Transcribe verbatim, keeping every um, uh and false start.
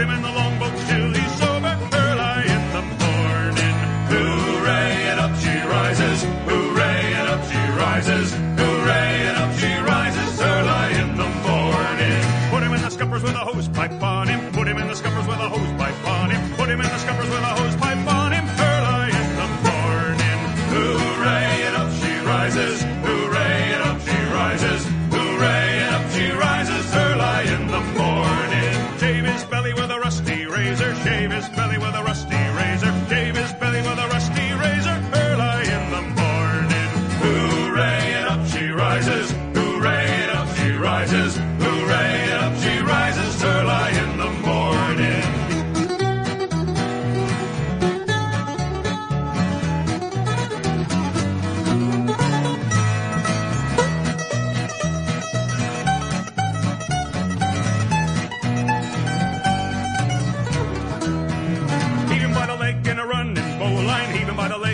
him in the longboat till he's sober early in the morning. Hooray, and up she rises. Hooray, and up she rises. Hooray, and up she rises early in the morning. Put him in the scuppers with a hose pipe on him. Put him in the scuppers with a hose pipe on him. Put him in the scuppers with a hose pipe on him early in the morning. Hooray, and up she rises. Hooray, and up she rises. Hooray, and up she rises early in the morning. Shave his belly with a rusty razor. Shave his belly with a rusty razor. Shave his belly with a rusty razor early in the morning. Hooray, and up she rises. Hooray, and up she rises. Hooray, and up she rises early in the morning. Heave him by the leg in a running bowline. Heave him by the leg